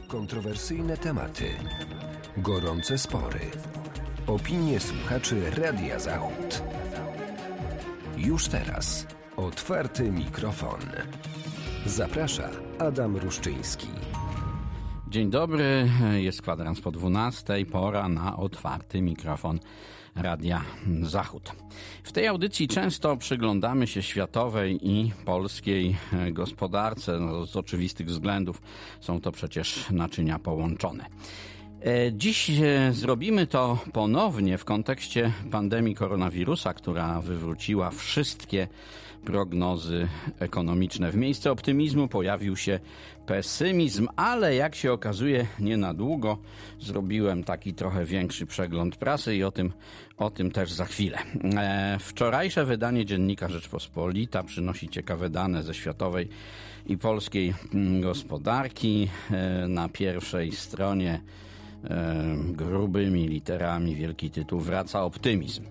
Kontrowersyjne tematy, gorące spory, opinie słuchaczy Radia Zachód. Już teraz otwarty mikrofon. Zaprasza Adam Ruszczyński. Dzień dobry, jest kwadrans po 12:00, pora na otwarty mikrofon Radia Zachód. W tej audycji często przyglądamy się światowej i polskiej gospodarce. Z oczywistych względów są to przecież naczynia połączone. Dziś zrobimy to ponownie w kontekście pandemii koronawirusa, która wywróciła wszystkie prognozy ekonomiczne. W miejsce optymizmu pojawił się pesymizm, ale jak się okazuje nie na długo. Zrobiłem taki trochę większy przegląd prasy i o tym też za chwilę. Wczorajsze wydanie dziennika Rzeczpospolita przynosi ciekawe dane ze światowej i polskiej gospodarki. Na pierwszej stronie grubymi literami wielki tytuł: wraca optymizm.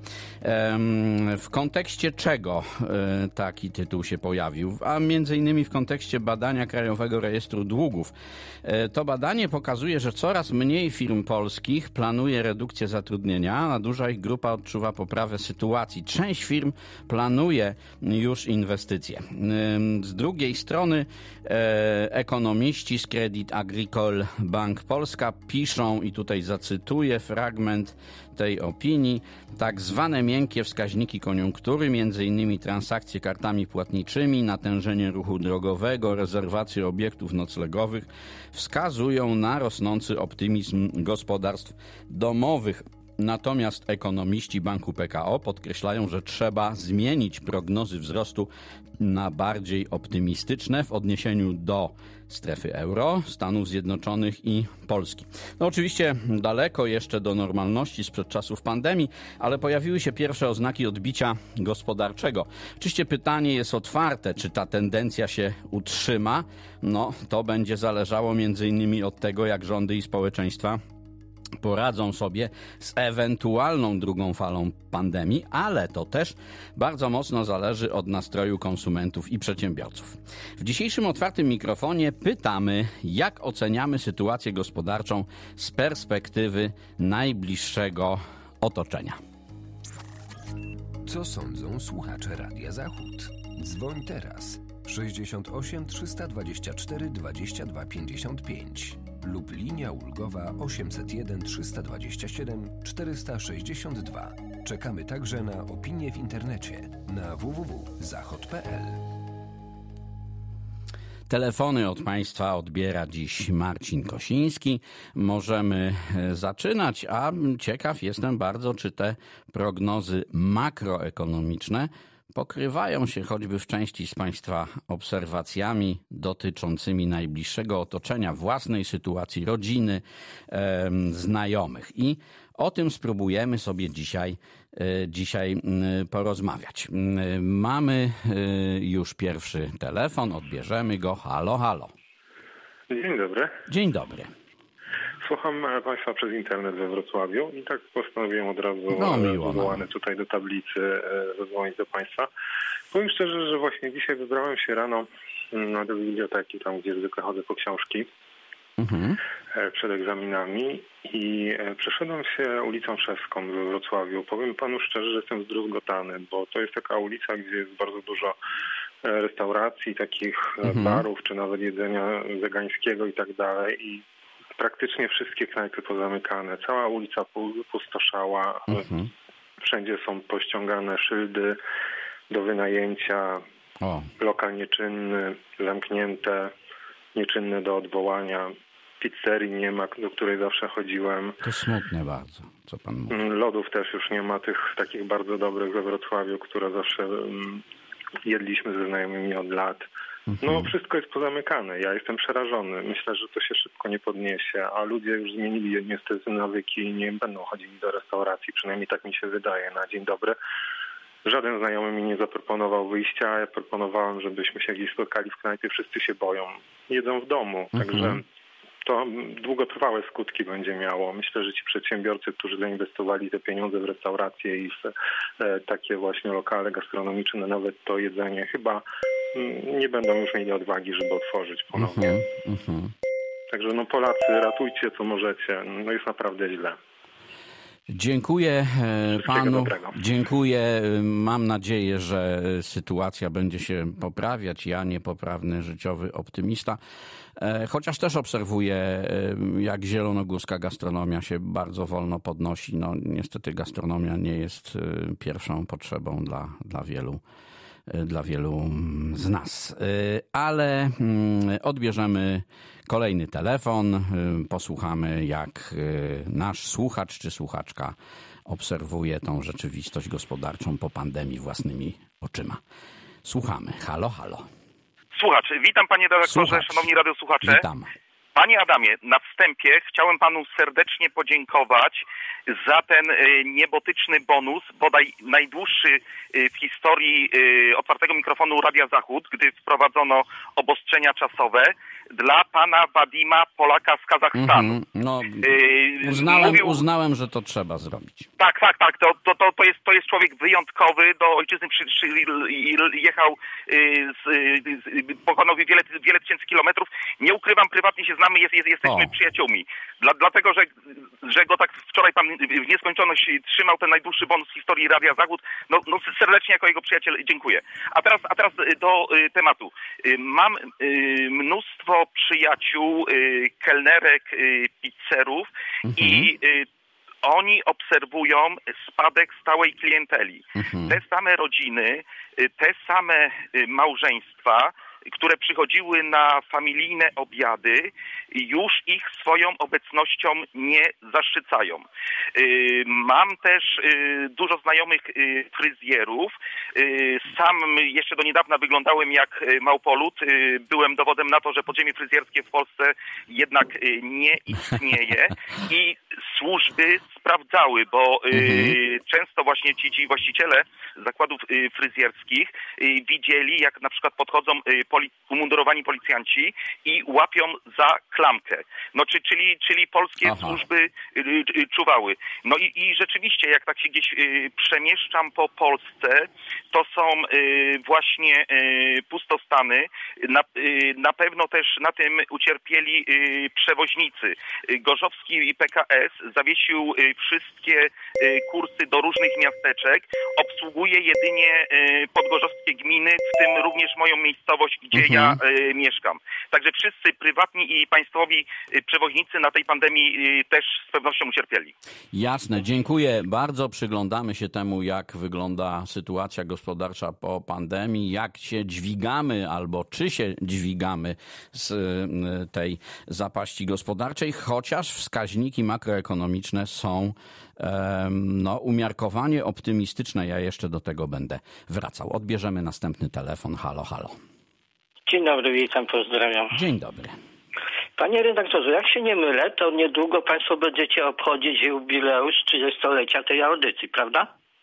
W kontekście czego taki tytuł się pojawił? A między innymi w kontekście badania Krajowego Rejestru Długów. To badanie pokazuje, że coraz mniej firm polskich planuje redukcję zatrudnienia, a duża ich grupa odczuwa poprawę sytuacji. Część firm planuje już inwestycje. Z drugiej strony ekonomiści z Crédit Agricole Bank Polska piszą, i tutaj zacytuję fragment tej opinii: tak zwane miękkie wskaźniki koniunktury, między innymi transakcje kartami płatniczymi, natężenie ruchu drogowego, rezerwacje obiektów noclegowych, wskazują na rosnący optymizm gospodarstw domowych. Natomiast ekonomiści Banku PKO podkreślają, że trzeba zmienić prognozy wzrostu na bardziej optymistyczne w odniesieniu do strefy euro, Stanów Zjednoczonych i Polski. No oczywiście daleko jeszcze do normalności sprzed czasów pandemii, ale pojawiły się pierwsze oznaki odbicia gospodarczego. Oczywiście pytanie jest otwarte, czy ta tendencja się utrzyma. No to będzie zależało między innymi od tego, jak rządy i społeczeństwa poradzą sobie z ewentualną drugą falą pandemii, ale to też bardzo mocno zależy od nastroju konsumentów i przedsiębiorców. W dzisiejszym otwartym mikrofonie pytamy, jak oceniamy sytuację gospodarczą z perspektywy najbliższego otoczenia. Co sądzą słuchacze Radia Zachód? Dzwoń teraz 68 324 22 55 lub linia ulgowa 801 327 462. Czekamy także na opinie w internecie na www.zachod.pl. Telefony od Państwa odbiera dziś Marcin Kosiński. Możemy zaczynać, a ciekaw jestem bardzo, czy te prognozy makroekonomiczne pokrywają się choćby w części z Państwa obserwacjami dotyczącymi najbliższego otoczenia, własnej sytuacji, rodziny, znajomych. I o tym spróbujemy sobie dzisiaj porozmawiać. Mamy już pierwszy telefon, odbierzemy go. Halo, halo. Dzień dobry. Dzień dobry. Słucham Państwa przez internet we Wrocławiu i tak postanowiłem od razu, wywołany tutaj do tablicy, zadzwonić do Państwa. Powiem szczerze, że właśnie dzisiaj wybrałem się rano do biblioteki, tam gdzie zwykle chodzę po książki, przed egzaminami, i przeszedłem się ulicą Szewską we Wrocławiu. Powiem Panu szczerze, że jestem zdruzgotany, bo to jest taka ulica, gdzie jest bardzo dużo restauracji, takich barów, czy nawet jedzenia wegańskiego i tak dalej, i praktycznie wszystkie knajpy pozamykane. Cała ulica pustoszała. Wszędzie są pościągane szyldy do wynajęcia. Lokal nieczynny, zamknięte, nieczynne do odwołania. Pizzerii nie ma, do której zawsze chodziłem. To smutne bardzo, co Pan mówi. Lodów też już nie ma, tych takich bardzo dobrych we Wrocławiu, które zawsze jedliśmy ze znajomymi od lat. No wszystko jest pozamykane. Ja jestem przerażony. Myślę, że to się szybko nie podniesie, a ludzie już zmienili niestety nawyki i nie będą chodzili do restauracji. Przynajmniej tak mi się wydaje na dzień dobry. Żaden znajomy mi nie zaproponował wyjścia. Ja proponowałem, żebyśmy się gdzieś spotkali w knajpie. Wszyscy się boją. Jedzą w domu. Także to długotrwałe skutki będzie miało. Myślę, że ci przedsiębiorcy, którzy zainwestowali te pieniądze w restauracje i w takie właśnie lokale gastronomiczne, nawet to jedzenie, chyba nie będą już mieli odwagi, żeby otworzyć ponownie. Także no Polacy, ratujcie co możecie. No jest naprawdę źle. Dziękuję panu. Dobrego. Dziękuję. Mam nadzieję, że sytuacja będzie się poprawiać. Ja niepoprawny życiowy optymista. Chociaż też obserwuję, jak zielonogórska gastronomia się bardzo wolno podnosi. No niestety gastronomia nie jest pierwszą potrzebą dla wielu z nas. Ale odbierzemy kolejny telefon, posłuchamy, jak nasz słuchacz czy słuchaczka obserwuje tą rzeczywistość gospodarczą po pandemii własnymi oczyma. Słuchamy. Halo, halo. Słuchacz, witam panie redaktorze, szanowni radiosłuchacze. Witam. Panie Adamie, na wstępie chciałem panu serdecznie podziękować za ten niebotyczny bonus, bodaj najdłuższy w historii otwartego mikrofonu Radia Zachód, gdy wprowadzono obostrzenia czasowe dla pana Wadima, Polaka z Kazachstanu. No, uznałem, że to trzeba zrobić. Tak. To jest człowiek wyjątkowy, do ojczyzny jechał, pokonał wiele tysięcy kilometrów. Nie ukrywam, prywatnie się znamy, jesteśmy przyjaciółmi. Dlatego, że go tak wczoraj pan w nieskończoność trzymał, ten najdłuższy bonus w historii Radia Zachód. No serdecznie jako jego przyjaciel dziękuję. A teraz do tematu. Mam mnóstwo przyjaciół, kelnerek, pizzerów i oni obserwują spadek stałej klienteli. Te same rodziny, te same małżeństwa, które przychodziły na familijne obiady, już ich swoją obecnością nie zaszczycają. Mam też dużo znajomych fryzjerów. Sam jeszcze do niedawna wyglądałem jak małpolut. Byłem dowodem na to, że podziemie fryzjerskie w Polsce jednak nie istnieje i służby sprawdzały, bo często właśnie ci właściciele zakładów fryzjerskich widzieli, jak na przykład podchodzą umundurowani policjanci i łapią za klamkę. No czyli polskie służby czuwały. No i rzeczywiście, jak tak się gdzieś przemieszczam po Polsce, to są właśnie pustostany. Na pewno też na tym ucierpieli przewoźnicy. Gorzowski PKS zawiesił wszystkie kursy do różnych miasteczek. Obsługuje jedynie podgorzowskie gminy, w tym również moją miejscowość, gdzie ja mieszkam. Także wszyscy prywatni i państwowi przewoźnicy na tej pandemii też z pewnością ucierpieli. Jasne, dziękuję bardzo. Przyglądamy się temu, jak wygląda sytuacja gospodarcza po pandemii, jak się dźwigamy albo czy się dźwigamy z tej zapaści gospodarczej, chociaż wskaźniki makroekonomiczne są umiarkowanie optymistyczne. Ja jeszcze do tego będę wracał. Odbierzemy następny telefon. Halo, halo. Dzień dobry, witam, pozdrawiam. Dzień dobry. Panie redaktorze, jak się nie mylę, to niedługo państwo będziecie obchodzić jubileusz 30-lecia tej audycji, prawda?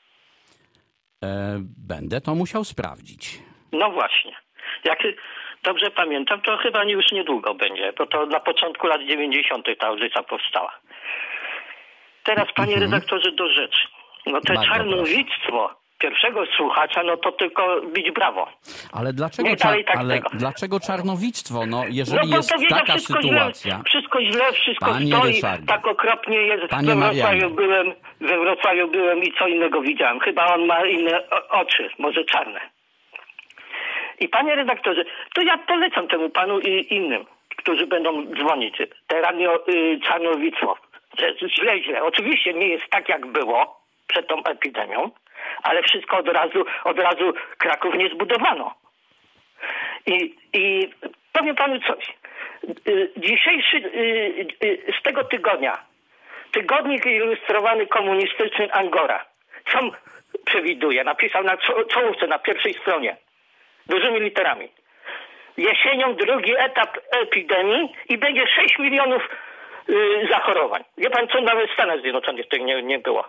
Będę to musiał sprawdzić. No właśnie. Jak dobrze pamiętam, to chyba już niedługo będzie, bo to na początku lat 90. ta audycja powstała. Teraz, panie redaktorze, do rzeczy. No te czarnowictwo pierwszego słuchacza, no to tylko bić brawo. Ale dlaczego czarnowictwo? No jeżeli jest taka sytuacja... Wszystko źle, wszystko stoi, Ryszardzie. tak okropnie jest. We Wrocławiu byłem i co innego widziałem. Chyba on ma inne oczy, może czarne. I panie redaktorze, to ja polecam temu panu i innym, którzy będą dzwonić. Te radio czarnowictwo. Źle. Oczywiście nie jest tak, jak było przed tą epidemią, ale wszystko od razu Kraków nie zbudowano. I powiem panu coś. Dzisiejszy z tego tygodnia tygodnik ilustrowany komunistyczny Angora. Co przewiduje? Napisał na czołówce, na pierwszej stronie. Dużymi literami. Jesienią drugi etap epidemii i będzie 6 milionów zachorowań. Wie pan, co nawet w Stanach Zjednoczonych tego nie było.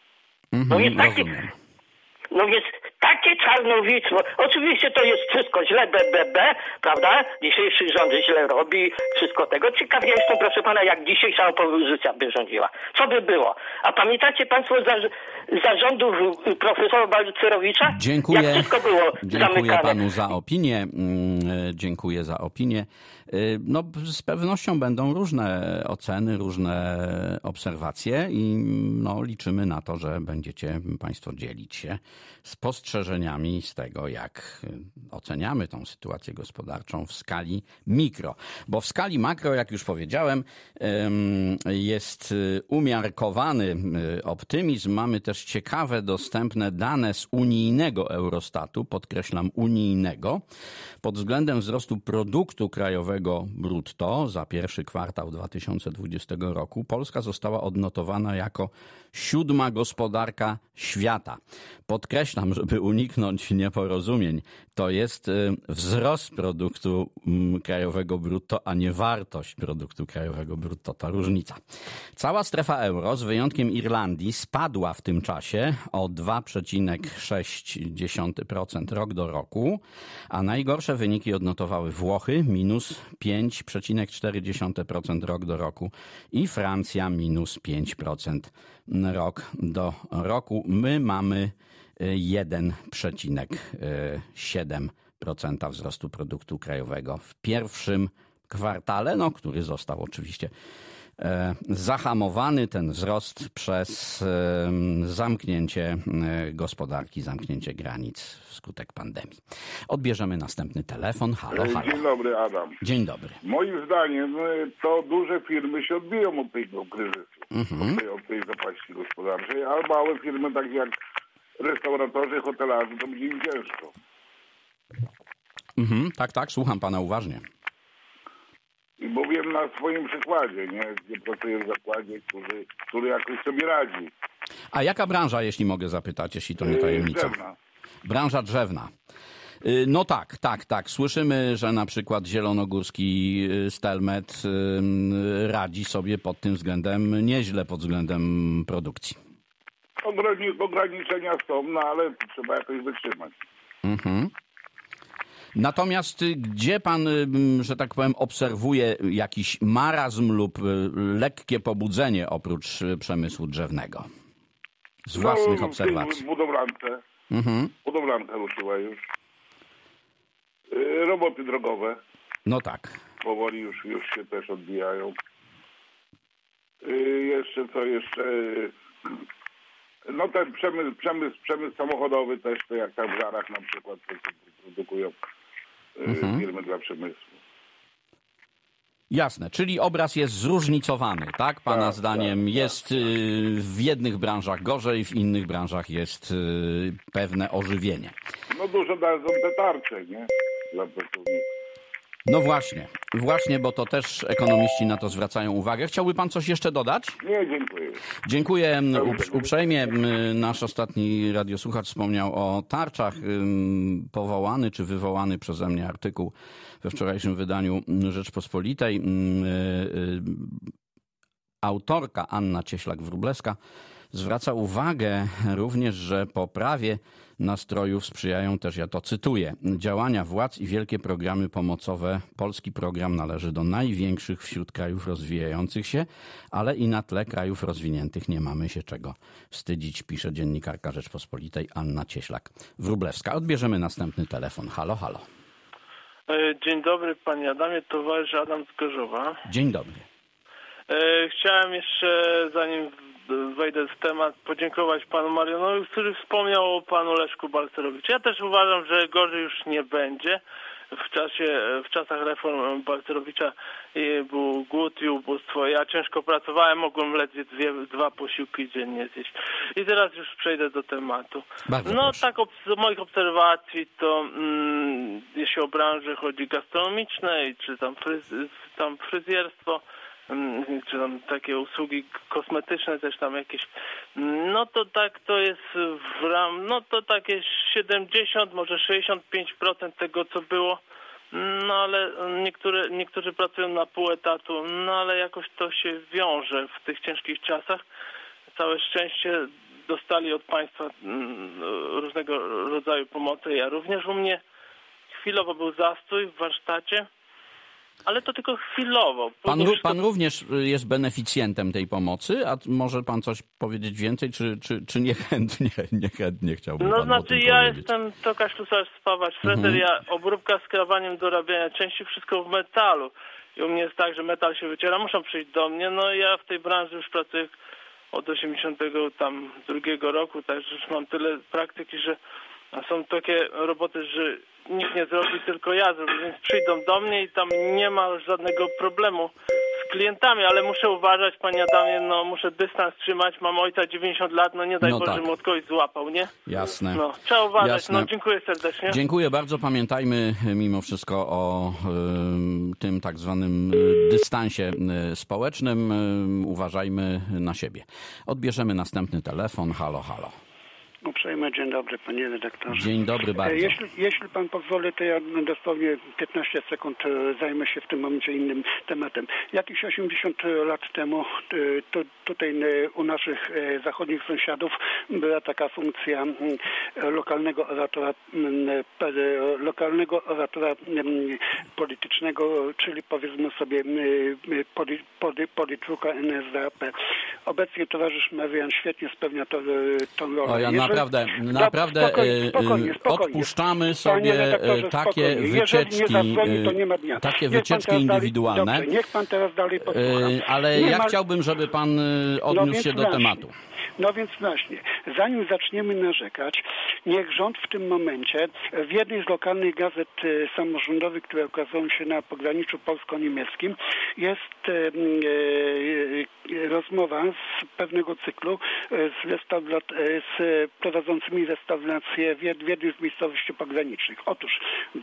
No więc takie czarnowictwo. Oczywiście to jest wszystko źle, prawda? Dzisiejszy rząd źle robi, wszystko tego. Ciekawie jestem, proszę pana, jak dzisiejsza opozycja by rządziła. Co by było? A pamiętacie państwo zarządów profesora Balcerowicza? Dziękuję. Jak wszystko było zamykane. Dziękuję panu za opinię. Dziękuję za opinię. No, z pewnością będą różne oceny, różne obserwacje i no, liczymy na to, że będziecie Państwo dzielić się spostrzeżeniami z tego, jak oceniamy tą sytuację gospodarczą w skali mikro. Bo w skali makro, jak już powiedziałem, jest umiarkowany optymizm. Mamy też ciekawe, dostępne dane z unijnego Eurostatu, podkreślam unijnego, pod względem wzrostu produktu krajowego brutto za pierwszy kwartał 2020 roku. Polska została odnotowana jako 7. gospodarka świata. Podkreślam, żeby uniknąć nieporozumień, to jest wzrost produktu krajowego brutto, a nie wartość produktu krajowego brutto. To różnica. Cała strefa euro, z wyjątkiem Irlandii, spadła w tym czasie o 2,6% rok do roku, a najgorsze wyniki odnotowały Włochy, minus 5,4% rok do roku i Francja, minus 5% rok do roku. My mamy 1,7% wzrostu produktu krajowego w pierwszym kwartale, no, który został oczywiście zahamowany, ten wzrost, przez zamknięcie gospodarki, zamknięcie granic wskutek pandemii. Odbierzemy następny telefon. Halo, halo. Dzień dobry, Adam. Dzień dobry. Moim zdaniem to duże firmy się odbiją od tego kryzysu, od tej zapaści gospodarczej, a małe firmy, takie jak restauratorzy, hotelarze, to będzie im ciężko. Tak, słucham pana uważnie. Bo wiem na swoim przykładzie, nie? Gdzie pracuję w zakładzie, który jakoś sobie radzi. A jaka branża, jeśli mogę zapytać, jeśli to nie tajemnica? Drzewna. Branża drzewna. No tak. Słyszymy, że na przykład zielonogórski Stelmet radzi sobie pod tym względem nieźle, pod względem produkcji. Ograniczenia są, no ale trzeba jakoś wytrzymać. Natomiast gdzie pan, że tak powiem, obserwuje jakiś marazm lub lekkie pobudzenie oprócz przemysłu drzewnego? Z własnych obserwacji. Budowlance. Budowlanka ruszyła już. Roboty drogowe. No tak. Powoli już się też odbijają. Jeszcze. No ten przemysł samochodowy też, to jak tam w Żarach na przykład produkują firmy dla przemysłu. Jasne, czyli obraz jest zróżnicowany, tak? Pana zdaniem jest w jednych branżach gorzej, w innych branżach jest pewne ożywienie. No dużo dadzą te tarcze, nie? Dla pracowników. No właśnie, bo to też ekonomiści na to zwracają uwagę. Chciałby pan coś jeszcze dodać? Nie, dziękuję. Dziękuję uprzejmie. Nasz ostatni radiosłuchacz wspomniał o tarczach. Powołany czy wywołany przeze mnie artykuł we wczorajszym wydaniu Rzeczpospolitej. Autorka Anna Cieślak-Wróblewska zwraca uwagę również, że poprawie nastrojów sprzyjają też, ja to cytuję, działania władz i wielkie programy pomocowe. Polski program należy do największych wśród krajów rozwijających się, ale i na tle krajów rozwiniętych nie mamy się czego wstydzić, pisze dziennikarka Rzeczpospolitej Anna Cieślak-Wróblewska. Odbierzemy następny telefon. Halo, halo. Dzień dobry, panie Adamie, towarzysz Adam z Gorzowa. Dzień dobry. Chciałem jeszcze, zanim wejdę w temat, podziękować panu Marianowi, który wspomniał o panu Leszku Balcerowiczu. Ja też uważam, że gorzej już nie będzie. W czasach reform Balcerowicza był głód i ubóstwo. Ja ciężko pracowałem, mogłem ledwie 2 posiłki dziennie zjeść. I teraz już przejdę do tematu. Bardzo no proszę. tak, z moich obserwacji to jeśli o branże chodzi gastronomiczne, czy tam fryzjerstwo, czy tam takie usługi kosmetyczne też tam jakieś, no to tak to jest no to takie 70, może 65% tego, co było, no ale niektórzy pracują na pół etatu, no ale jakoś to się wiąże w tych ciężkich czasach. Całe szczęście dostali od państwa różnego rodzaju pomocy. Ja również u mnie chwilowo był zastój w warsztacie. ale to tylko chwilowo. Pan również jest beneficjentem tej pomocy, a może pan coś powiedzieć więcej, czy niechętnie chciałby pan znaczy o tym ja powiedzieć? jestem Tokarz Ślusarz Spawarz Freder, ja obróbka z krawaniem, dorabiania części, wszystko w metalu. I u mnie jest tak, że metal się wyciera, muszą przyjść do mnie, ja w tej branży już pracuję od 82 roku, także już mam tyle praktyki, że są takie roboty, że nikt nie zrobi, tylko ja zrobię, więc przyjdą do mnie i tam nie ma żadnego problemu z klientami, ale muszę uważać, panie Adamie, muszę dystans trzymać, mam ojca 90 lat, nie daj Boże, tak. Mu od kogoś złapał, nie? Jasne. Trzeba uważać, jasne. Dziękuję serdecznie. Dziękuję bardzo, pamiętajmy mimo wszystko o tym tak zwanym dystansie społecznym, uważajmy na siebie. Odbierzemy następny telefon, halo. Uprzejmy dzień dobry, panie redaktorze. Dzień dobry bardzo. Jeśli pan pozwoli, to ja dosłownie 15 sekund zajmę się w tym momencie innym tematem. Jakieś 80 lat temu tutaj u naszych zachodnich sąsiadów była taka funkcja lokalnego oratora politycznego, czyli powiedzmy sobie politruka NSDAP. Obecnie towarzysz Marian świetnie spełnia tą rolę. Naprawdę spokojnie. Odpuszczamy sobie takie wycieczki indywidualne. Dobrze, niech pan teraz dalej posłucha. Ale chciałbym, żeby pan odniósł się do tematu. No więc właśnie, zanim zaczniemy narzekać, niech rząd w tym momencie w jednej z lokalnych gazet samorządowych, które ukazują się na pograniczu polsko-niemieckim, jest rozmowa z pewnego cyklu z prowadzącymi restauracje w jednej z miejscowości pogranicznych. Otóż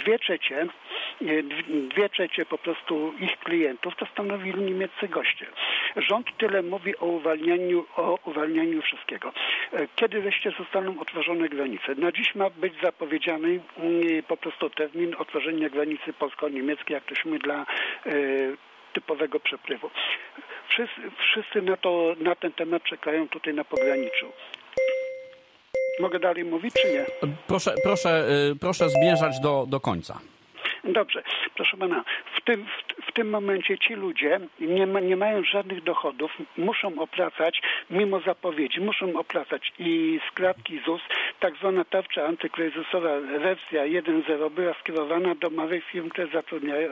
dwie trzecie po prostu ich klientów to stanowili niemieccy goście. Rząd tyle mówi o uwalnianiu wszystkiego. Kiedy wreszcie zostaną otworzone granice? Na dziś ma być zapowiedziany po prostu termin otworzenia granicy polsko-niemieckiej, jak tośmy dla typowego przepływu. Wszyscy na ten temat czekają tutaj na pograniczu. Mogę dalej mówić, czy nie? Proszę zmierzać do końca. Dobrze, proszę pana, w tym momencie ci ludzie nie mają żadnych dochodów, muszą opłacać, mimo zapowiedzi, i składki ZUS, tak zwana tarcza antykryzysowa wersja 1.0 była skierowana do małych firm, które zatrudniają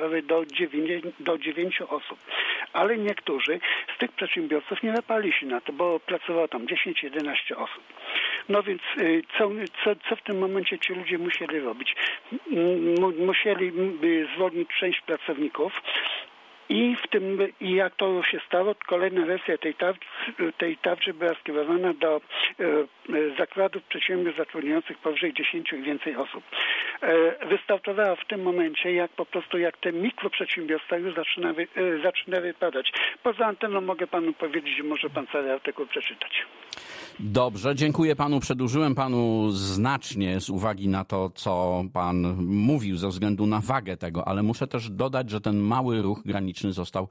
do 9 osób. Ale niektórzy z tych przedsiębiorców nie wypali się na to, bo pracowało tam 10-11 osób. No więc co w tym momencie ci ludzie musieli robić? Musieli zwolnić część pracowników i jak to się stało, kolejna wersja tej tarczy była skierowana do zakładów przedsiębiorstw zatrudniających powyżej 10 i więcej osób. Wystartowała w tym momencie, jak te mikroprzedsiębiorstwa już zaczynały padać. Poza anteną mogę panu powiedzieć, że może pan cały artykuł przeczytać. Dobrze, dziękuję panu. Przedłużyłem panu znacznie z uwagi na to, co pan mówił, ze względu na wagę tego, ale muszę też dodać, że ten mały ruch graniczny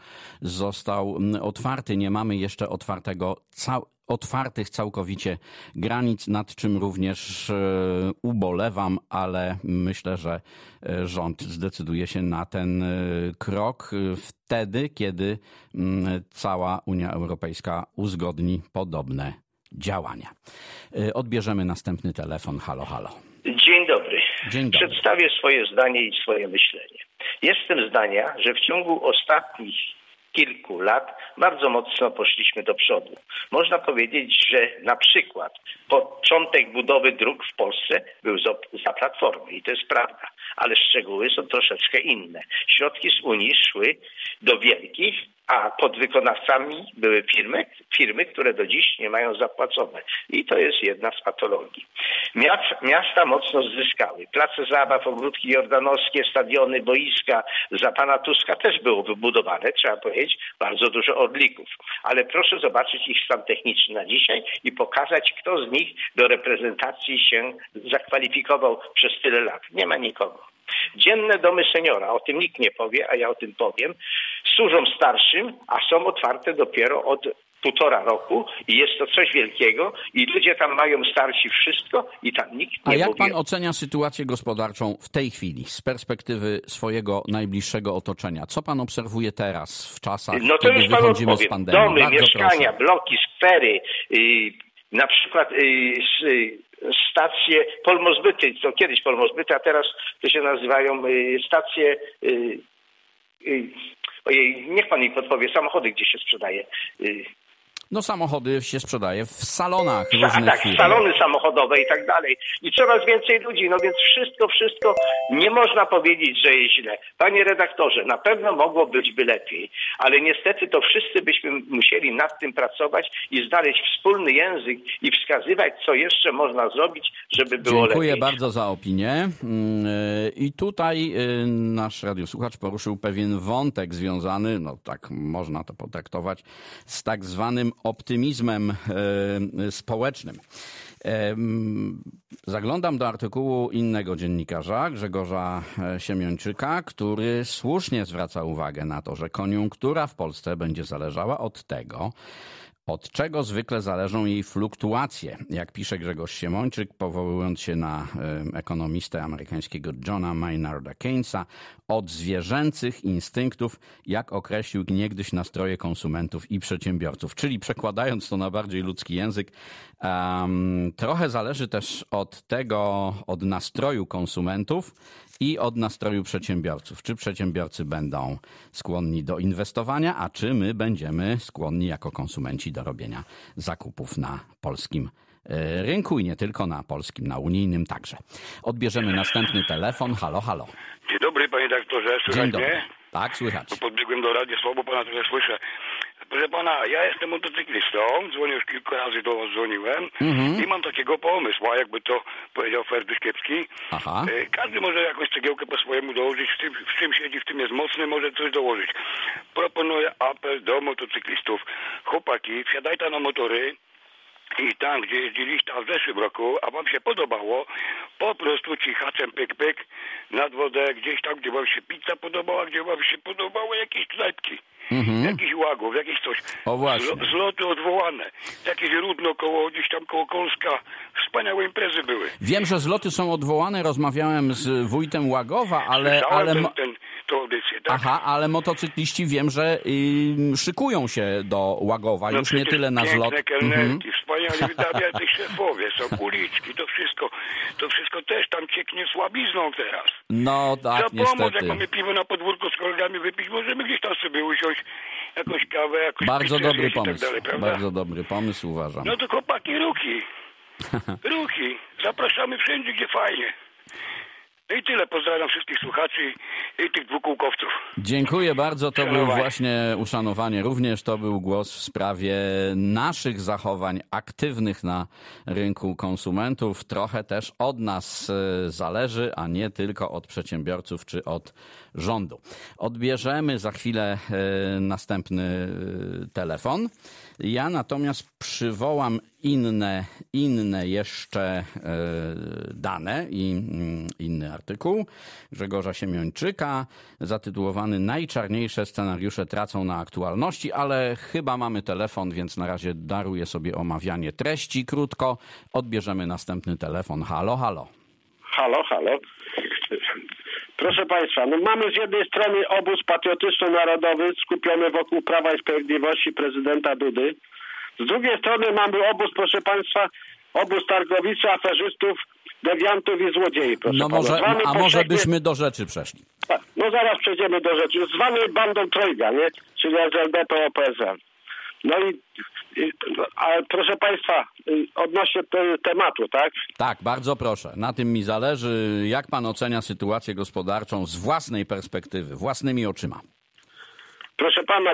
został otwarty. Nie mamy jeszcze otwartych całkowicie granic, nad czym również ubolewam, ale myślę, że rząd zdecyduje się na ten krok wtedy, kiedy cała Unia Europejska uzgodni podobne działania. Odbierzemy następny telefon. Halo. Dzień dobry. Dzień dobry. Przedstawię swoje zdanie i swoje myślenie. Jestem zdania, że w ciągu ostatnich kilku lat bardzo mocno poszliśmy do przodu. Można powiedzieć, że na przykład początek budowy dróg w Polsce był za Platformy i to jest prawda, ale szczegóły są troszeczkę inne. Środki z Unii szły do wielkich, a podwykonawcami były firmy, które do dziś nie mają zapłacone. I to jest jedna z patologii. Miasta mocno zyskały. Place zabaw, ogródki jordanowskie, stadiony, boiska za pana Tuska też było wybudowane, trzeba powiedzieć, bardzo dużo orlików. Ale proszę zobaczyć ich stan techniczny na dzisiaj i pokazać, kto z nich do reprezentacji się zakwalifikował przez tyle lat. Nie ma nikogo. Dzienne domy seniora, o tym nikt nie powie, a ja o tym powiem, służą starszym, a są otwarte dopiero od 1,5 roku i jest to coś wielkiego i ludzie tam mają starsi wszystko i tam nikt nie mówi. A jak pan ocenia sytuację gospodarczą w tej chwili z perspektywy swojego najbliższego otoczenia? Co pan obserwuje teraz w czasach, kiedy wychodzimy z pandemii? Domy, bardzo mieszkania, bloki, skwery, na przykład stacje polmozbyty, to kiedyś polmozbyty, a teraz to się nazywają stacje, ojej, niech pan mi podpowie, samochody gdzie się sprzedaje. No samochody się sprzedaje w salonach różnych firm. Salony samochodowe i tak dalej. I coraz więcej ludzi, no więc wszystko nie można powiedzieć, że jest źle. Panie redaktorze, na pewno mogło by lepiej, ale niestety to wszyscy byśmy musieli nad tym pracować i znaleźć wspólny język i wskazywać, co jeszcze można zrobić, żeby było lepiej. Dziękuję bardzo za opinię. I tutaj nasz radiosłuchacz poruszył pewien wątek związany, no tak można to potraktować, z tak zwanym optymizmem społecznym. Zaglądam do artykułu innego dziennikarza, Grzegorza Siemiończyka, który słusznie zwraca uwagę na to, że koniunktura w Polsce będzie zależała od tego, od czego zwykle zależą jej fluktuacje. Jak pisze Grzegorz Siemiończyk, powołując się na ekonomistę amerykańskiego Johna Maynarda Keynesa, od zwierzęcych instynktów, jak określił niegdyś nastroje konsumentów i przedsiębiorców. Czyli przekładając to na bardziej ludzki język, trochę zależy też od nastroju konsumentów i od nastroju przedsiębiorców. Czy przedsiębiorcy będą skłonni do inwestowania, a czy my będziemy skłonni jako konsumenci do robienia zakupów na polskim rynku i nie tylko na polskim, na unijnym także. Odbierzemy następny telefon. Halo, halo. Dzień dobry, panie doktorze. Słychać mnie? Tak, słychać. Podbiegłem do radia, słabo pana trochę słyszę. Proszę pana, ja jestem motocyklistą, dzwonię już kilka razy do was, dzwoniłem i mam takiego pomysłu, a jakby to powiedział Ferduś Kiepski. Aha. Każdy może jakąś cegiełkę po swojemu dołożyć, w czym siedzi, w tym jest mocny, może coś dołożyć. Proponuję apel do motocyklistów. Chłopaki, wsiadajcie na motory i tam, gdzie jeździliście w zeszłym roku, a wam się podobało, po prostu cichaczem pyk nad wodę, gdzieś tam, gdzie wam się pizza podobała, gdzie wam się podobały jakieś knajpki. Jakiś Łagów, jakieś coś. O właśnie. Zloty odwołane. Jakieś Rudno gdzieś tam koło Kolska. Wspaniałe imprezy były. Wiem, że zloty są odwołane. Rozmawiałem z wójtem Łagowa, ale tą audycję, tak? Aha, ale motocykliści wiem, że szykują się do Łagowa. No już nie tyle na zlot. Kelnerki, wspaniali wydawiacy szefowie, są uliczki, to wszystko też tam cieknie słabizną teraz. No tak, niestety. Jak mamy piwo na podwórku z kolegami wypić, możemy gdzieś tam sobie usiąść, jakąś kawę, jakąś Bardzo dobry pomysł, tak dalej, prawda? Bardzo dobry pomysł, uważam. No to chłopaki, ruki, zapraszamy wszędzie, gdzie fajnie. No i tyle, pozdrawiam wszystkich słuchaczy i tych dwukółkowców. Dziękuję bardzo, to był właśnie uszanowanie. Również to był głos w sprawie naszych zachowań aktywnych na rynku konsumentów. Trochę też od nas zależy, a nie tylko od przedsiębiorców czy od rządu. Odbierzemy za chwilę następny telefon. Ja natomiast przywołam inne jeszcze dane i inny artykuł Grzegorza Siemiończyka zatytułowany Najczarniejsze scenariusze tracą na aktualności, ale chyba mamy telefon, więc na razie daruję sobie omawianie treści krótko. Odbierzemy następny telefon. Halo, halo. Halo. Proszę Państwa, no mamy z jednej strony obóz patriotyczno-narodowy skupiony wokół Prawa i Sprawiedliwości prezydenta Dudy. Z drugiej strony mamy obóz, proszę Państwa, obóz targowicy, aferzystów, dewiantów i złodziei. No może byśmy do rzeczy przeszli. No zaraz przejdziemy do rzeczy. Zwany bandą trojga, nie? Czyli SLD, PO-PSL. No ale proszę Państwa, odnośnie tematu, tak? Tak, bardzo proszę. Na tym mi zależy. Jak Pan ocenia sytuację gospodarczą z własnej perspektywy, własnymi oczyma? Proszę Pana,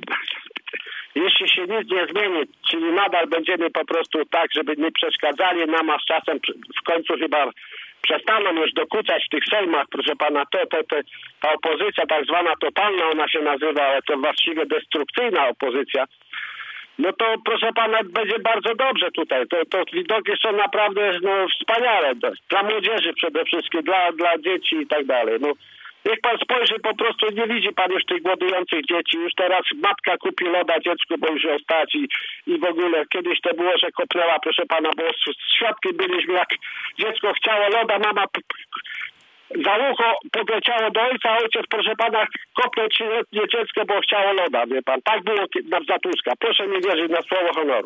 jeśli się nic nie zmieni, czyli nadal będziemy po prostu tak, żeby nie przeszkadzali nam, a z czasem w końcu chyba przestaną już dokuczać w tych sejmach, proszę Pana, ta opozycja tak zwana totalna, ona się nazywa, ale to właściwie destrukcyjna opozycja, no to proszę Pana, będzie bardzo dobrze tutaj. To widoki są naprawdę wspaniale. Dla młodzieży przede wszystkim, dla dzieci i tak dalej. No Niech pan spojrzy, po prostu nie widzi pan już tych głodujących dzieci. Już teraz matka kupi loda dziecku, bo już ją stać i w ogóle kiedyś to było, że kopnęła, proszę pana, bo świadkiem byliśmy, jak dziecko chciało loda, mama za ucho podleciało do ojca, ojciec, proszę pana, kopnął 3-letnie dziecko, bo chciało loda, wie pan. Tak było za Tuska. Proszę nie wierzyć na słowo honoru.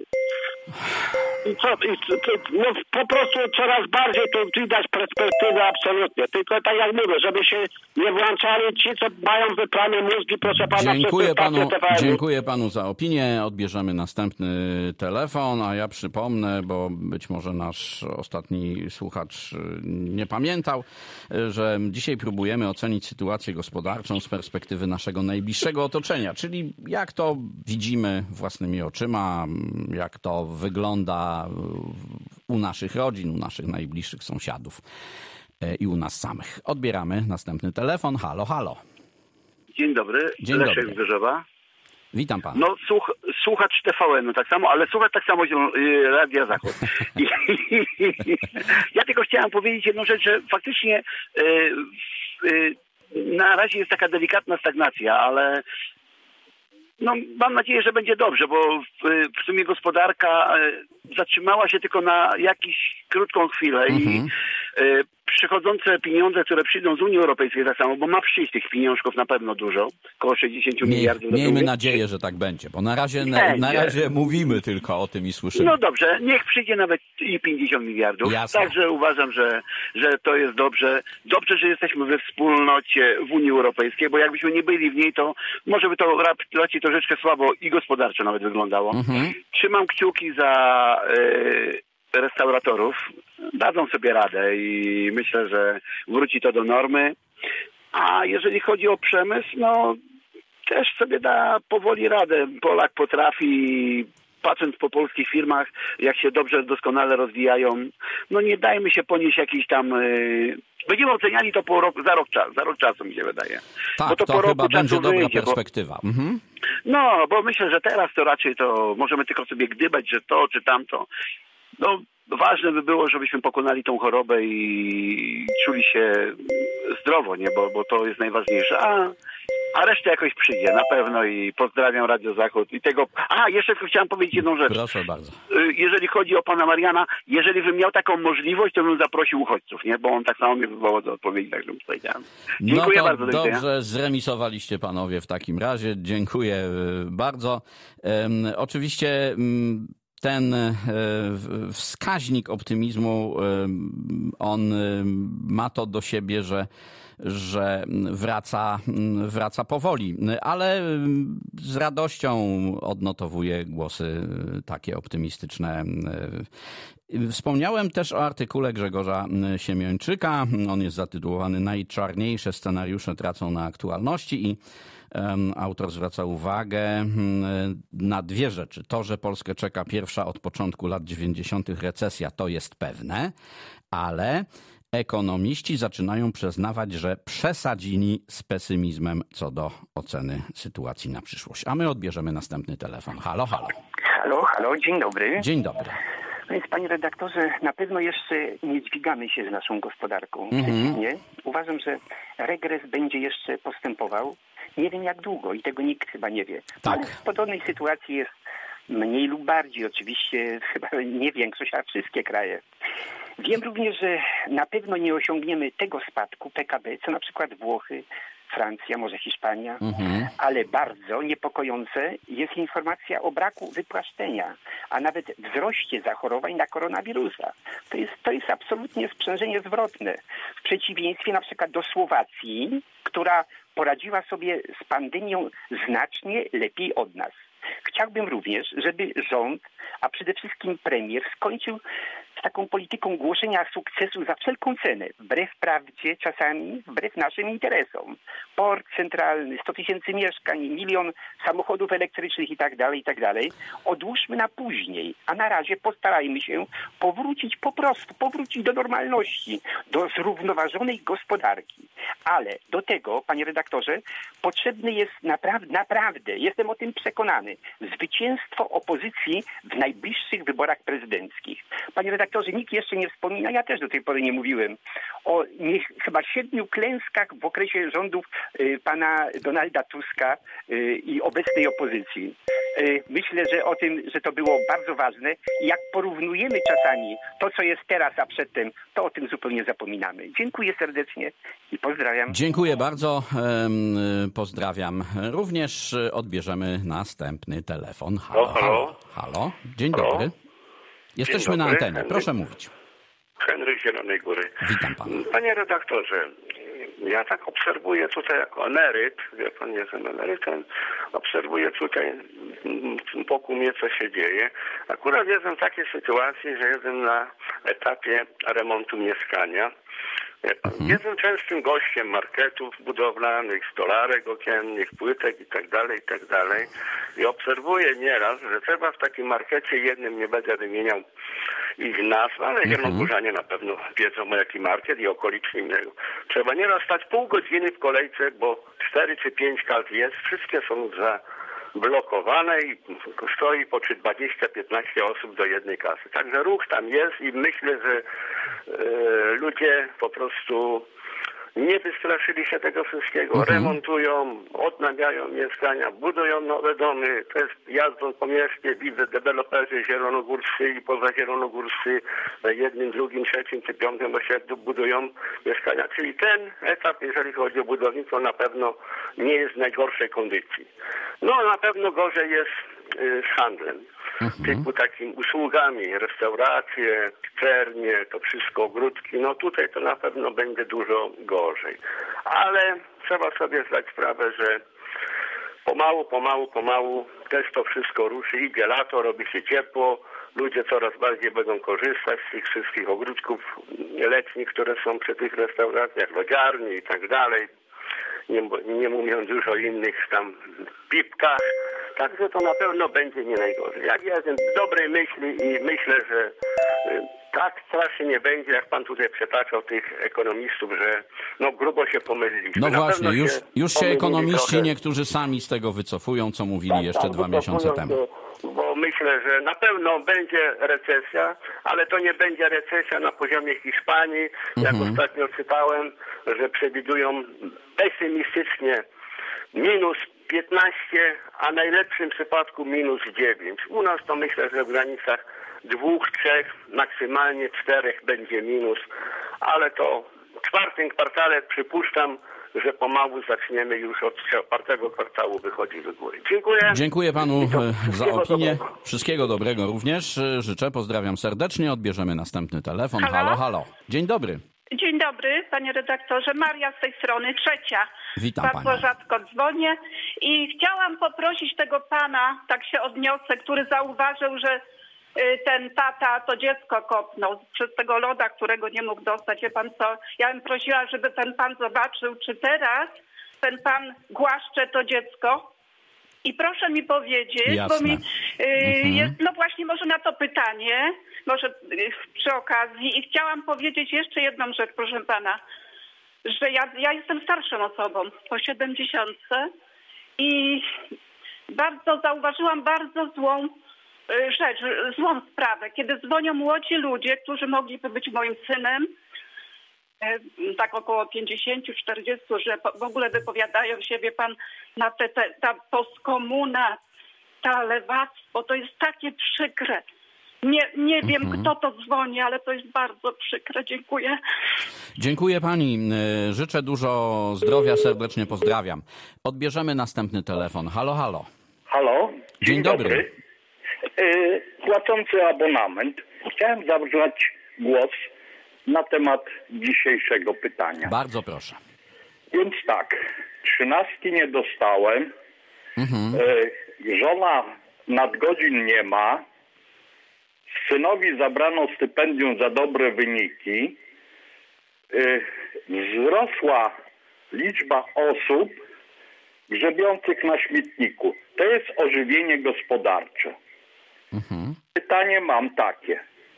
No, po prostu coraz bardziej to widać perspektywę absolutnie. Tylko tak jak mówię, żeby się nie włączali ci, co mają wyplane mózgi, proszę pana. Dziękuję panu za opinię. Odbierzemy następny telefon, a ja przypomnę, bo być może nasz ostatni słuchacz nie pamiętał, że dzisiaj próbujemy ocenić sytuację gospodarczą z perspektywy naszego najbliższego otoczenia, czyli jak to widzimy własnymi oczyma, jak to wygląda u naszych rodzin, u naszych najbliższych sąsiadów i u nas samych. Odbieramy następny telefon. Halo, halo. Dzień dobry. Dzień Leszek dobry. z Gorzowa. Witam pana. No słuchacz TVN-u tak samo, ale słuchacz tak samo Radia Zachód. Ja tylko chciałem powiedzieć jedną rzecz, że faktycznie na razie jest taka delikatna stagnacja, ale no, mam nadzieję, że będzie dobrze, bo w sumie gospodarka zatrzymała się tylko na jakąś krótką chwilę i przychodzące pieniądze, które przyjdą z Unii Europejskiej tak samo, bo ma przyjść tych pieniążków na pewno dużo, około 60 miliardów. Miejmy nadzieję, że tak będzie, bo na razie mówimy tylko o tym i słyszymy. No dobrze, niech przyjdzie nawet i 50 miliardów. Jasne. Także uważam, że to jest dobrze. Dobrze, że jesteśmy we wspólnocie w Unii Europejskiej, bo jakbyśmy nie byli w niej, to może by to raczej troszeczkę słabo i gospodarczo nawet wyglądało. Trzymam kciuki za restauratorów. Dadzą sobie radę i myślę, że wróci to do normy. A jeżeli chodzi o przemysł, no też sobie da powoli radę. Polak potrafi, patrząc po polskich firmach, jak się dobrze, doskonale rozwijają, no nie dajmy się ponieść jakiś tam... Będziemy oceniali to za rok czasu, mi się wydaje. Tak, bo to chyba będzie dobra perspektywa. No, bo myślę, że teraz to raczej to możemy tylko sobie gdybać, że to czy tamto. No, ważne by było, żebyśmy pokonali tą chorobę i czuli się zdrowo, nie? Bo to jest najważniejsze. A reszta jakoś przyjdzie, na pewno i pozdrawiam Radio Zachód i tego... jeszcze tylko chciałem powiedzieć jedną rzecz. Proszę bardzo. Jeżeli chodzi o pana Mariana, jeżeli bym miał taką możliwość, to bym zaprosił uchodźców, nie? Bo on tak samo mnie wywołał do odpowiedzi, tak bym powiedział. Dziękuję bardzo. Dobrze, zremisowaliście panowie w takim razie. Dziękuję bardzo. Oczywiście... Ten wskaźnik optymizmu, on ma to do siebie, że wraca powoli, ale z radością odnotowuję głosy takie optymistyczne. Wspomniałem też o artykule Grzegorza Siemiończyka. On jest zatytułowany „Najczarniejsze scenariusze tracą na aktualności” i autor zwraca uwagę na dwie rzeczy. To, że Polskę czeka pierwsza od początku lat 90. recesja, to jest pewne, ale ekonomiści zaczynają przyznawać, że przesadzili z pesymizmem co do oceny sytuacji na przyszłość. A my odbierzemy następny telefon. Halo, halo. Halo, dzień dobry. Dzień dobry. No więc, panie redaktorze, na pewno jeszcze nie dźwigamy się z naszą gospodarką. Przeciwnie, uważam, że regres będzie jeszcze postępował. Nie wiem jak długo i tego nikt chyba nie wie. Tak. Ale w podobnej sytuacji jest mniej lub bardziej, oczywiście chyba nie większość, a wszystkie kraje. Wiem również, że na pewno nie osiągniemy tego spadku PKB, co na przykład Włochy, Francja, może Hiszpania, ale bardzo niepokojące jest informacja o braku wypłaszczenia, a nawet wzroście zachorowań na koronawirusa. To jest absolutnie sprzężenie zwrotne. W przeciwieństwie na przykład do Słowacji, która poradziła sobie z pandemią znacznie lepiej od nas. Chciałbym również, żeby rząd, a przede wszystkim premier skończył z taką polityką głoszenia sukcesu za wszelką cenę, wbrew prawdzie, czasami wbrew naszym interesom. Port centralny, 100 000 mieszkań, 1 milion samochodów elektrycznych i tak dalej. Odłóżmy na później, a na razie postarajmy się powrócić do normalności, do zrównoważonej gospodarki. Ale do tego, panie redaktorze, potrzebny jest naprawdę, jestem o tym przekonany, zwycięstwo opozycji w najbliższych wyborach prezydenckich. Panie redaktorze, redaktorze, nikt jeszcze nie wspomina, ja też do tej pory nie mówiłem, o chyba 7 klęskach w okresie rządów pana Donalda Tuska i obecnej opozycji. Myślę, że o tym, że to było bardzo ważne i jak porównujemy czasami to, co jest teraz, a przedtem, to o tym zupełnie zapominamy. Dziękuję serdecznie i pozdrawiam. Dziękuję bardzo, pozdrawiam. Również odbierzemy następny telefon. Halo. Dzień dobry. Jesteśmy na antenie. Proszę mówić. Henryk z Zielonej Góry. Witam pana. Panie redaktorze, ja tak obserwuję tutaj jako emeryt, wie pan, jestem emerytem, obserwuję tutaj wokół mnie, co się dzieje. Akurat jestem w takiej sytuacji, że jestem na etapie remontu mieszkania. Jestem częstym gościem marketów budowlanych, stolarek okiennych, płytek itd. I obserwuję nieraz, że trzeba w takim markecie jednym, nie będę wymieniał ich nazw, ale zielonogórzanie na pewno wiedzą o jaki market i okoliczni innego. Trzeba nieraz stać pół godziny w kolejce, bo 4 czy 5 kart jest, wszystkie są zablokowane i stoi po 20-15 osób do jednej kasy. Także ruch tam jest i myślę, że ludzie po prostu nie wystraszyli się tego wszystkiego, remontują, odnawiają mieszkania, budują nowe domy. To jest jazdą po mieście, widzę deweloperzy zielonogórscy i pozazielonogórscy na 1., 2., 3. czy 5. osiedlu budują mieszkania. Czyli ten etap, jeżeli chodzi o budownictwo, na pewno nie jest w najgorszej kondycji. No na pewno gorzej jest z handlem. Typu takim usługami, restauracje, pizzernie, to wszystko, ogródki, no tutaj to na pewno będzie dużo gorzej. Ale trzeba sobie zdać sprawę, że pomału też to wszystko ruszy, idzie lato, robi się ciepło, ludzie coraz bardziej będą korzystać z tych wszystkich ogródków letnich, które są przy tych restauracjach, lodziarni i tak dalej. Nie mówiąc już o innych tam pipkach. Także to na pewno będzie nie najgorzej. Jak ja jestem w dobrej myśli i myślę, że tak strasznie nie będzie, jak pan tutaj przytaczał tych ekonomistów, że no grubo się pomyliliśmy. No właśnie, już się ekonomiści trochę, niektórzy sami z tego wycofują, co mówili jeszcze 2 miesiące temu. Bo myślę, że na pewno będzie recesja, ale to nie będzie recesja na poziomie Hiszpanii. Jak ostatnio czytałem, że przewidują pesymistycznie minus 15, a w najlepszym przypadku minus 9. U nas to myślę, że w granicach 2, 3, maksymalnie 4 będzie minus, ale to w 4. kwartale przypuszczam, że pomału zaczniemy już od 4. kwartału wychodzić do góry. Dziękuję. Dziękuję panu za opinię. Wszystkiego dobrego również życzę. Pozdrawiam serdecznie. Odbierzemy następny telefon. Halo. Dzień dobry. Dzień dobry, panie redaktorze. Maria z tej strony, Trzecia. Witam bardzo panią. Rzadko dzwonię i chciałam poprosić tego pana, tak się odniosę, który zauważył, że ten tata to dziecko kopnął przez tego loda, którego nie mógł dostać. Wie pan co? Ja bym prosiła, żeby ten pan zobaczył, czy teraz ten pan głaszcze to dziecko. I proszę mi powiedzieć, jasne, bo mi jest, no właśnie może na to pytanie, może przy okazji. I chciałam powiedzieć jeszcze jedną rzecz, proszę pana, że ja jestem starszą osobą, po 70 i zauważyłam bardzo złą rzecz, złą sprawę, kiedy dzwonią młodzi ludzie, którzy mogliby być moim synem, tak około 50-40, że w ogóle wypowiadają się, wie pan, na ta postkomuna, ta lewactwo, to jest takie przykre. Nie wiem, kto to dzwoni, ale to jest bardzo przykre. Dziękuję. Dziękuję pani. Życzę dużo zdrowia, serdecznie pozdrawiam. Odbierzemy następny telefon. Halo. Halo. Dzień dobry. Płacący abonament. Chciałem zabrać głos na temat dzisiejszego pytania. Bardzo proszę. Więc tak, 13 nie dostałem, żona nadgodzin nie ma, synowi zabrano stypendium za dobre wyniki, wzrosła liczba osób grzebiących na śmietniku. To jest ożywienie gospodarcze. Pytanie mam takie.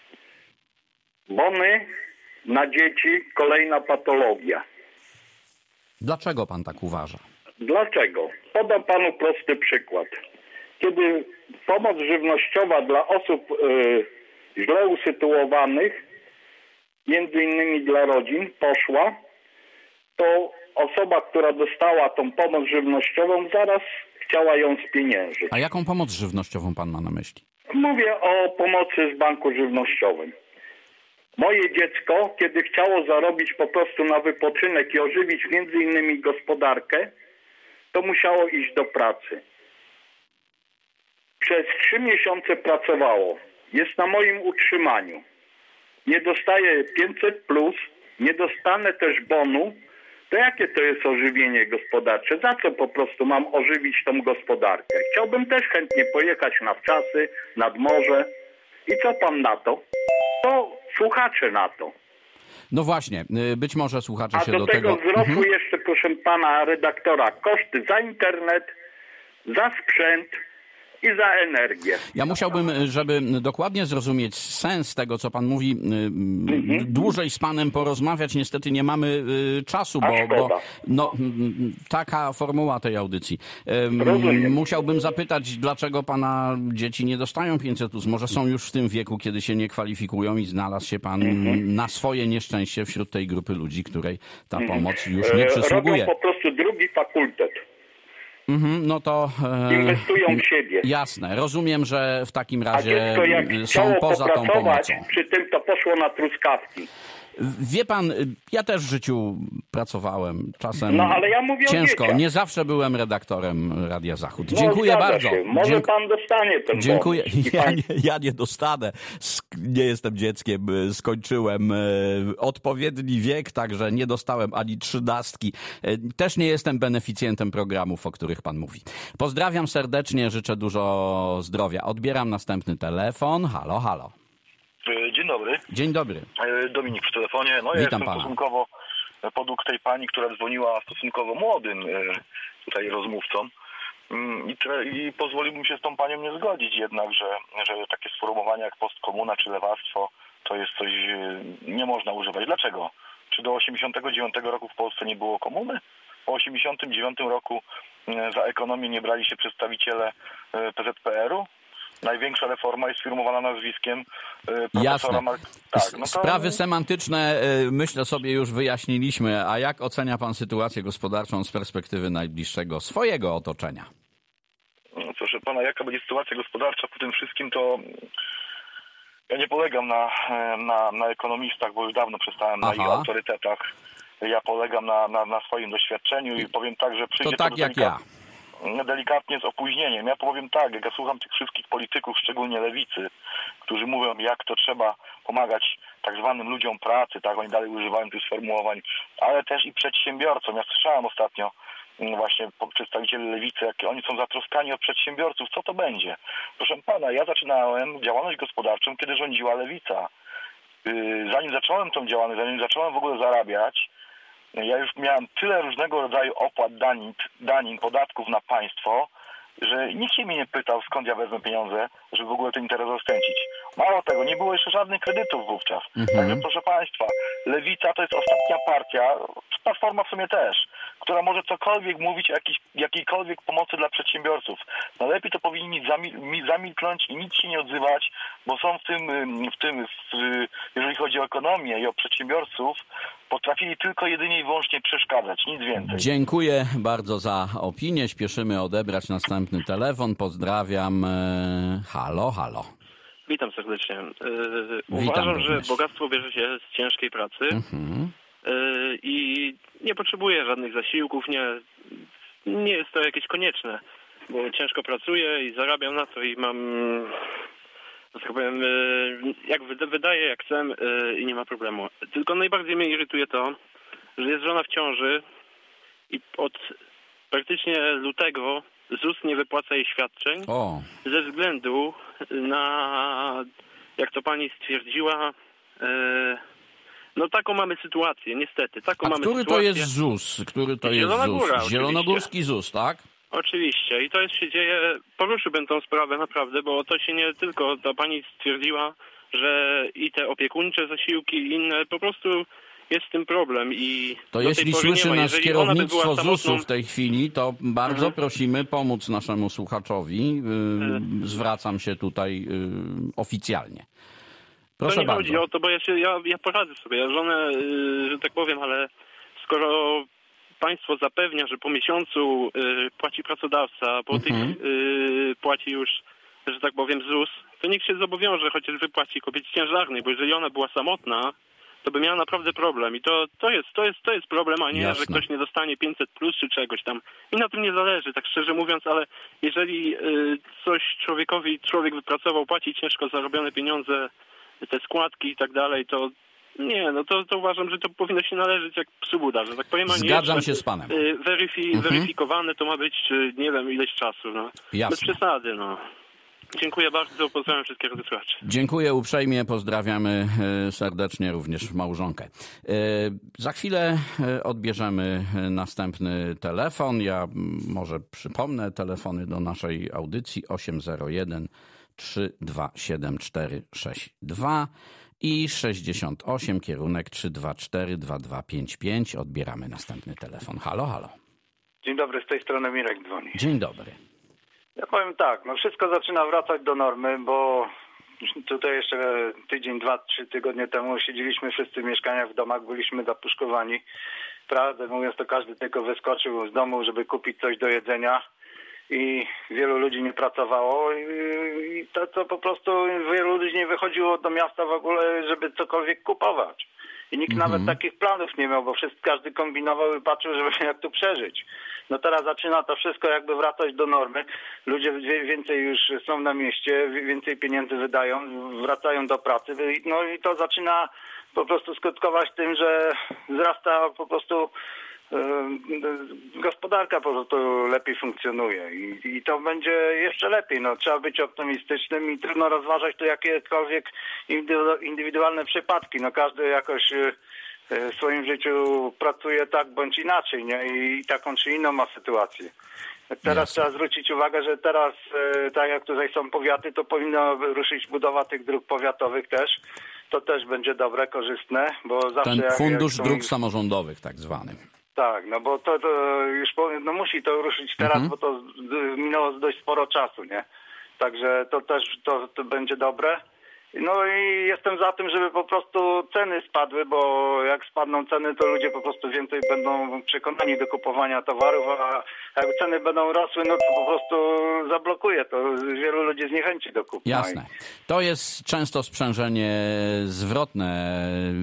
Bony na dzieci, kolejna patologia. Dlaczego pan tak uważa? Dlaczego? Podam panu prosty przykład. Kiedy pomoc żywnościowa dla osób źle usytuowanych, między innymi dla rodzin, poszła, to osoba, która dostała tą pomoc żywnościową, zaraz chciała ją spieniężyć. A jaką pomoc żywnościową pan ma na myśli? Mówię o pomocy z banku żywnościowym. Moje dziecko, kiedy chciało zarobić po prostu na wypoczynek i ożywić między innymi gospodarkę, to musiało iść do pracy. Przez 3 miesiące pracowało. Jest na moim utrzymaniu. Nie dostaję 500+, nie dostanę też bonu. To jakie to jest ożywienie gospodarcze? Za co po prostu mam ożywić tą gospodarkę? Chciałbym też chętnie pojechać na wczasy, nad morze. I co pan na to? To słuchacze na to. No właśnie, być może słuchacze się do tego... A do tego wzrosły jeszcze, proszę pana redaktora, koszty za internet, za sprzęt i za energię. Ja musiałbym, żeby dokładnie zrozumieć sens tego, co pan mówi, dłużej z panem porozmawiać. Niestety nie mamy czasu, bo no, taka formuła tej audycji. Musiałbym zapytać, dlaczego pana dzieci nie dostają 500+. Może są już w tym wieku, kiedy się nie kwalifikują i znalazł się pan na swoje nieszczęście wśród tej grupy ludzi, której ta pomoc już nie przysługuje. Robią po prostu drugi fakultet. No to inwestują w siebie. Jasne. Rozumiem, że w takim razie dziecko, jak są poza tą pomocą. Przy tym to poszło na truskawki. Wie pan, ja też w życiu pracowałem. Czasem ale ja mówię ciężko. o dzieciach. Nie zawsze byłem redaktorem Radia Zachód. Dziękuję bardzo. Może pan dostanie ten Dziękuję. Ja nie dostanę. Nie jestem dzieckiem. Skończyłem odpowiedni wiek, także nie dostałem ani 13. Też nie jestem beneficjentem programów, o których pan mówi. Pozdrawiam serdecznie, życzę dużo zdrowia. Odbieram następny telefon. Halo, halo. Dzień dobry. Dzień dobry. Dominik przy telefonie. No ja jestem stosunkowo podług tej pani, która dzwoniła, stosunkowo młodym tutaj rozmówcą. I pozwoliłbym się z tą panią nie zgodzić jednak, że takie sformułowania jak postkomuna czy lewactwo to jest coś, nie można używać. Dlaczego? Czy do 89 roku w Polsce nie było komuny? Po 89 roku za ekonomię nie brali się przedstawiciele PZPR-u? Największa reforma jest firmowana nazwiskiem profesora Sprawy semantyczne, myślę, sobie już wyjaśniliśmy. A jak ocenia pan sytuację gospodarczą z perspektywy najbliższego swojego otoczenia? Proszę pana, jaka będzie sytuacja gospodarcza po tym wszystkim, to ja nie polegam na ekonomistach, bo już dawno przestałem na ich autorytetach. Ja polegam na swoim doświadczeniu i powiem tak, że przyjdzie to tak jak ja. Delikatnie z opóźnieniem. Ja powiem tak, jak ja słucham tych wszystkich polityków, szczególnie lewicy, którzy mówią, jak to trzeba pomagać tak zwanym ludziom pracy, tak, oni dalej używają tych sformułowań, ale też i przedsiębiorcom. Ja słyszałem ostatnio właśnie przedstawicieli lewicy, jakie oni są zatroskani o przedsiębiorców. Co to będzie? Proszę pana, ja zaczynałem działalność gospodarczą, kiedy rządziła lewica. Zanim zacząłem tą działalność, zanim zacząłem w ogóle zarabiać, ja już miałem tyle różnego rodzaju opłat, danin, podatków na państwo, że nikt się mnie nie pytał, skąd ja wezmę pieniądze, żeby w ogóle ten interes rozkręcić. Mało tego, nie było jeszcze żadnych kredytów wówczas. Także proszę państwa, lewica to jest ostatnia partia, Platforma w sumie też, która może cokolwiek mówić o jakiejkolwiek pomocy dla przedsiębiorców. No lepiej to powinni zamilknąć i nic się nie odzywać, bo są jeżeli chodzi o ekonomię i o przedsiębiorców, potrafili tylko jedynie i wyłącznie przeszkadzać, nic więcej. Dziękuję bardzo za opinię. Śpieszymy odebrać następny telefon. Pozdrawiam. Halo, halo. Witam serdecznie. Uważam, że bogactwo bierze się z ciężkiej pracy i nie potrzebuję żadnych zasiłków. Nie jest to jakieś konieczne, bo ciężko pracuję i zarabiam na to i mam, że tak powiem, jak wydaję, jak chcę i nie ma problemu. Tylko najbardziej mnie irytuje to, że jest żona w ciąży i od praktycznie lutego ZUS nie wypłaca jej świadczeń ze względu na, jak to pani stwierdziła, no taką mamy sytuację, niestety. Który to jest ZUS? Zielona Góra, Zielonogórski ZUS, tak? Oczywiście. I to się dzieje, poruszyłbym tą sprawę naprawdę, bo to się nie tylko, ta pani stwierdziła, że i te opiekuńcze zasiłki i inne, po prostu jest z tym problem. I to jeśli słyszy nas kierownictwo ZUS-u w tej chwili, to bardzo prosimy pomóc naszemu słuchaczowi. Zwracam się tutaj oficjalnie. Proszę to nie bardzo. chodzi o to, bo ja poradzę sobie. Ja żonę, że tak powiem, ale skoro państwo zapewnia, że po miesiącu płaci pracodawca, po tych płaci już, że tak powiem, ZUS, to nikt się zobowiąże chociaż wypłaci kobiecie ciężarnej, bo jeżeli ona była samotna, to by miała naprawdę problem. I to jest problem, a nie, Jasne. że ktoś nie dostanie 500 plus czy czegoś tam. I na tym nie zależy, tak szczerze mówiąc, ale jeżeli coś człowiek wypracował, płaci ciężko zarobione pieniądze, te składki i tak dalej, to nie, no to uważam, że to powinno się należeć jak psu Buda, że tak powiem, a nie Zgadzam się z panem. Weryfikowane to ma być, nie wiem, ileś czasu. No. Jasne. Bez przesady, no. Dziękuję bardzo, pozdrawiam wszystkich słuchaczy. Dziękuję uprzejmie, pozdrawiamy serdecznie również małżonkę. Za chwilę odbierzemy następny telefon. Ja może przypomnę telefony do naszej audycji 801 327 462 i 68 kierunek 324 2255. Odbieramy następny telefon. Halo, halo. Dzień dobry, z tej strony Mirek dzwoni. Dzień dobry. Ja powiem tak, no wszystko zaczyna wracać do normy, bo tutaj jeszcze tydzień, 2-3 tygodnie temu siedzieliśmy wszyscy w mieszkaniach, w domach, byliśmy zapuszkowani. Prawdę mówiąc, to każdy tylko wyskoczył z domu, żeby kupić coś do jedzenia i wielu ludzi nie pracowało i to po prostu wielu ludzi nie wychodziło do miasta w ogóle, żeby cokolwiek kupować. I nikt nawet takich planów nie miał, bo każdy kombinował i patrzył, żeby jak tu przeżyć. No teraz zaczyna to wszystko jakby wracać do normy. Ludzie więcej już są na mieście, więcej pieniędzy wydają, wracają do pracy. No i to zaczyna po prostu skutkować tym, że wzrasta po prostu gospodarka, po prostu lepiej funkcjonuje i to będzie jeszcze lepiej. No, trzeba być optymistycznym i trudno rozważać tu jakiekolwiek indywidualne przypadki. No, każdy jakoś w swoim życiu pracuje tak bądź inaczej, nie? I taką czy inną ma sytuację. Teraz trzeba zwrócić uwagę, że teraz, tak jak tutaj są powiaty, to powinna ruszyć budowa tych dróg powiatowych też. To też będzie dobre, korzystne, bo zawsze... Ten fundusz dróg samorządowych tak zwany. Tak, no bo to już musi to ruszyć teraz, bo to minęło dość sporo czasu, nie? Także to też to będzie dobre. No i jestem za tym, żeby po prostu ceny spadły, bo jak spadną ceny, to ludzie po prostu więcej będą przekonani do kupowania towarów, a jak ceny będą rosły, no to po prostu zablokuje to. Wielu ludzi zniechęci do kupu. Jasne. To jest często sprzężenie zwrotne.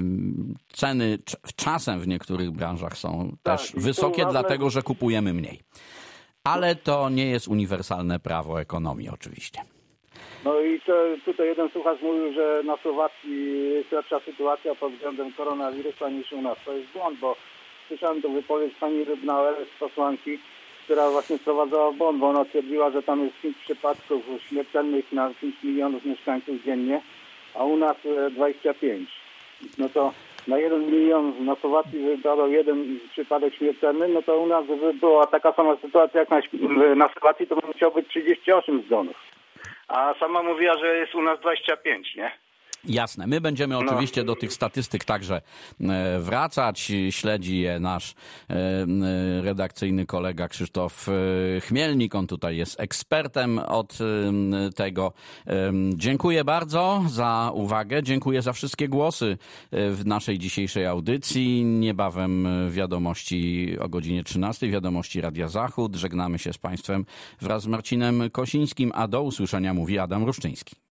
Ceny czasem w niektórych branżach są też wysokie, dlatego że kupujemy mniej. Ale to nie jest uniwersalne prawo ekonomii oczywiście. No i tutaj jeden słuchacz mówił, że na Słowacji jest lepsza sytuacja pod względem koronawirusa niż u nas. To jest błąd, bo słyszałem tę wypowiedź pani Rybnauer z posłanki, która właśnie sprowadzała w błąd, bo ona twierdziła, że tam jest 5 przypadków śmiertelnych na 5 milionów mieszkańców dziennie, a u nas 25. No to na 1 milion na Słowacji wypadał jeden przypadek śmiertelny, no to u nas by była taka sama sytuacja jak na Słowacji, to by musiało być 38 zgonów. A sama mówiła, że jest u nas 25, nie? Jasne. My będziemy oczywiście do tych statystyk także wracać. Śledzi je nasz redakcyjny kolega Krzysztof Chmielnik. On tutaj jest ekspertem od tego. Dziękuję bardzo za uwagę. Dziękuję za wszystkie głosy w naszej dzisiejszej audycji. Niebawem wiadomości o godzinie 13. Wiadomości Radia Zachód. Żegnamy się z Państwem wraz z Marcinem Kosińskim, a do usłyszenia mówi Adam Ruszczyński.